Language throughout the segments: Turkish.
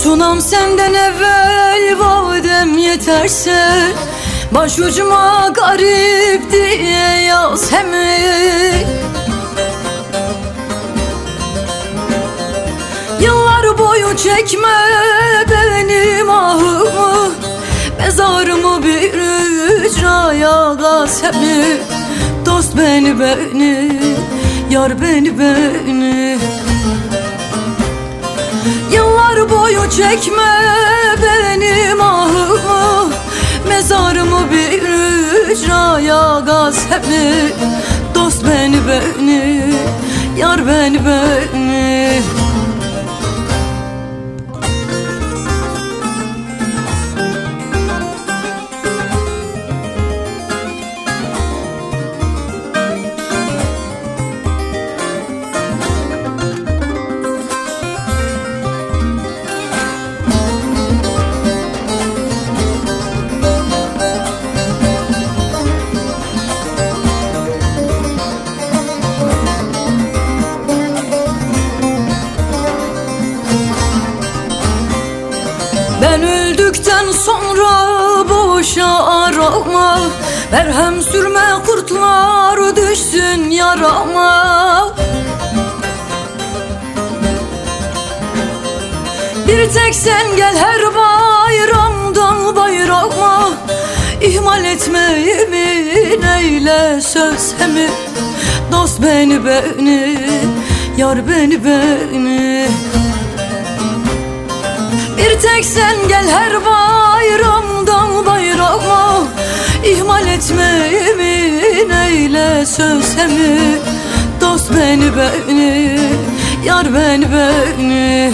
Tunam senden evvel vadem yeterse, başucuma garip diye yaz hemi. Yıllar boyu çekme benim ahımı, mezarımı bir ücraya gaz hemi. Dost beni, yar beni. Yıllar boyu çekme benim ahımı, mezarımı bir ücraya gaz hemi. Dost beni, yar beni. Ben öldükten sonra boşa arama, merhem sürme kurtlar düşsün yarama. Bir tek sen gel her bayramdan bayrama, ihmal etme yemin eyle söz hemi. Dost beni, yar beni. Bir tek sen gel her bayramdan bayrama, ihmal etme yemin eyle söz hemi. Dost beni, yar beni.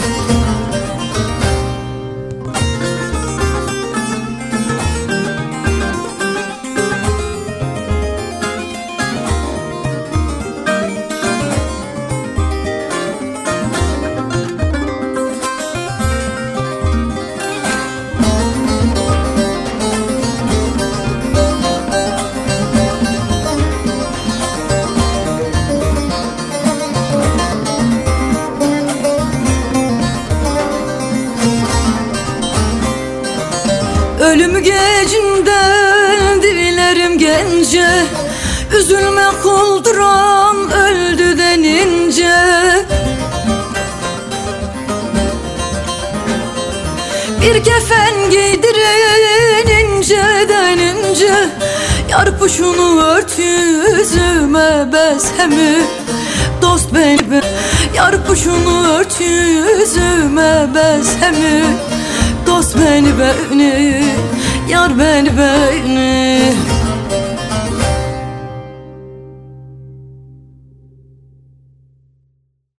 Ölüm gecinden dilerim gence, üzülme kulduran öldü denince. Bir kefen giydirin inceden ince, yar puşunu ört yüzüme bez hemi. Dost beni, yar puşunu ört yüzüme bez hemi. Dost beni, yar beni.